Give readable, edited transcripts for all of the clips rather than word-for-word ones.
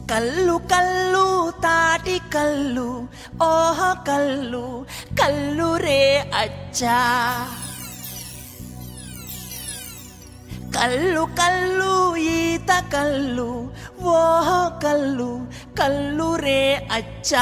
కల్లు కల్లు తాటి కల్లు ఓహ కల్లు కల్లు రే అచ్చా కల్లు కల్లు ఈత కల్లు ఓహ కల్లు కల్లు రే అచ్చా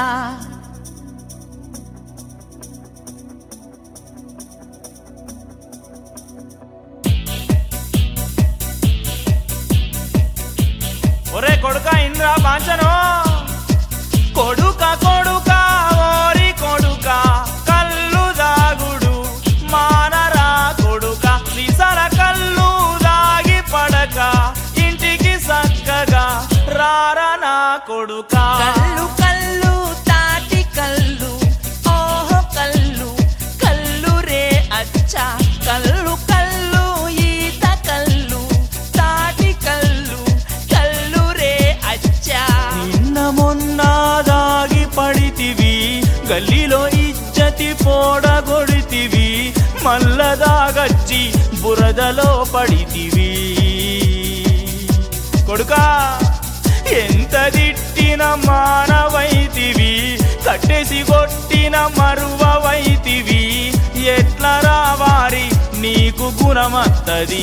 ఒరే కొడుక ఇంద్రా బాంచను కొడుక కొడుక ఓరి కొడుక కల్లు దాగుడు మానరా కొడుక విసర కల్లు దాగి పడక ఇంటికి సక్కగా రారా నా కొడుక కల్లు కల్లు తాటి కల్లు ఓహో కల్లు కల్లు రే అచ్చా కల్లు కల్లు ఈత కల్లు తాటి కల్లు కల్లు రే అచ్చా నిన్న మొన్న దాగి పడితివి గల్లీలో ఇజ్జతి పోడగొడితివి మల్ల దాగచ్చి బురదలో పడితివి కొడుకా ఎంత తిట్టిన మానవైతివి కట్టేసి కొట్టిన మరువవైతివి ఎట్లా రావారి నీకు గుణమత్తది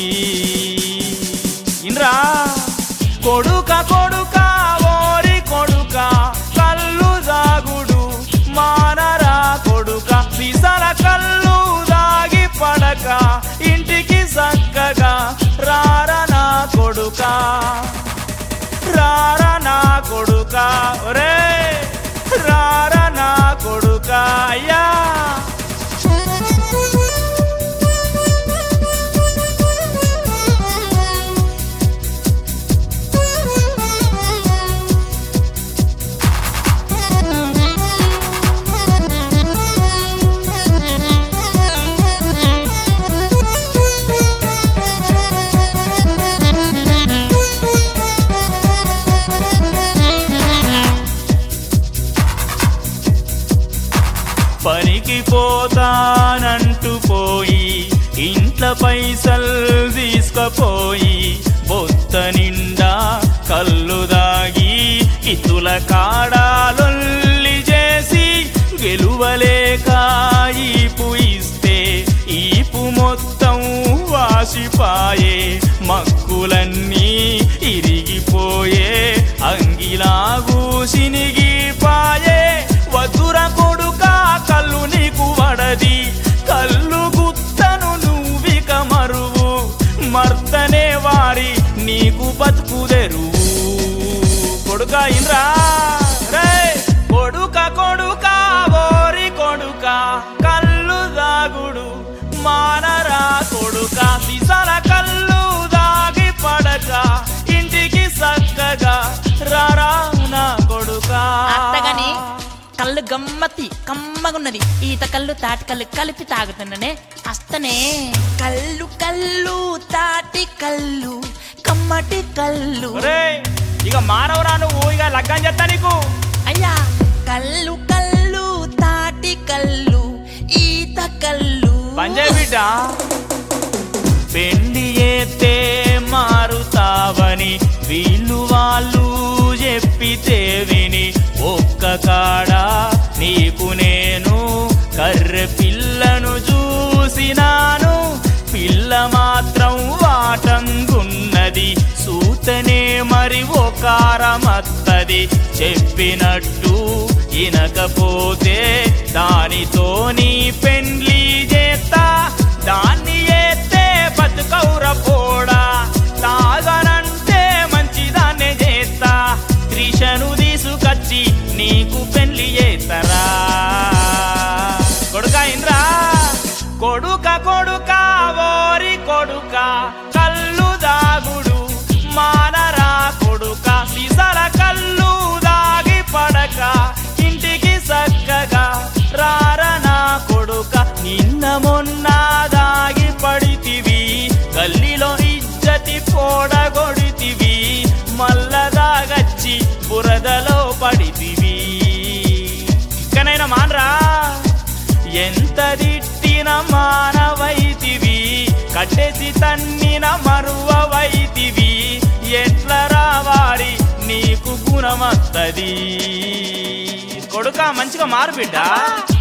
ఇంద్రా కొడుక కొడుక ఓరి కొడుక కల్లు దాగుడు మానరా కొడుక విసర కల్లు దాగి పడక ఇంటికి సక్కగా రారా నా కొడుక రారా నా కొడుక ఒరే రారా నా కొడుక అయ్యా పనికి పోతానంటూ పోయి ఇంట్లో పైసలు తీసుకుపోయి బొత్త నిండా కల్లు దాగి ఇతుల కాడాలొల్లి చేసి గెలువలేక ఈపు ఇస్తే ఈపు మొత్తం వాసిపాయే మక్కులన్నీ ఇరిగిపోయే అంగిలాగు సినిగిపాయే వద్దుర కొడుక కల్లు నీకు వడది కల్లు గుత్తను నువ్విక మరువు మర్దనే వారి నీకు బతుకుదెరువు కొడుక ఇంద్రా రే కొడుక కొడుక ఓరి కొడుక కల్లు దాగుడు మానరా కొడుక విసర కల్లు దాగి పడక ఇంటికి సక్కగా రారా నా కొడుక అత్తగాని కళ్ళు గమ్మతి కమ్మగున్నది ఈత కళ్ళు తాటి కళ్ళు కలిపి తాగుతున్నానే అస్తనే కళ్ళు కళ్ళు తాటి కళ్ళు కమ్మటి కళ్ళు ఇక మానవరా నువ్వు ఇక లగ్గం చేస్తా నీకు అయ్యా కళ్ళు కళ్ళు తాటి కళ్ళు ఈత కళ్ళు పంజే బిడ్డ పెండి ఎత్తే మారుతావని వీళ్ళు వాళ్ళు చెప్పితే విని ఒక్క కాడ నీకు నేను కర్రె పిల్లను చూసినాను పిల్ల మాత్రం వాటంగున్నది సూతనే మరి ఒకారమత్తది చెప్పినట్టు ఇనకపోతే దానితో నీ పెండ్లి చేస్తా దాన్ని ఎత్తే బతుకౌర పోడా తాగనంటే మంచిదాన్నే చేస్తా త్రిషను తీసుకొచ్చి నీకు పెళ్లి చేస్తారా కొడుక ఇంద్రా కొడుక కొడుక ఓరి కొడుక కల్లు దాగుడు మానరా కొడుక విసర కల్లు దాగి పడక ఇంటికి సక్కగా రారా నా కొడుక నిన్న మొన్న దాగి పడితివి గల్లీలో ఇజ్జతి పోడగొడితివి మల్ల దాగచ్చి బురదలో పడితివి ఇకనైనా మానరా ఎంత తిట్టిన మానవైతివి కట్టేసి తన్నిన మరువవైతివి ఎట్ల రావాలి నీకు గుణ మత్తది కొడుక మంచిగా మారు బిడ్డ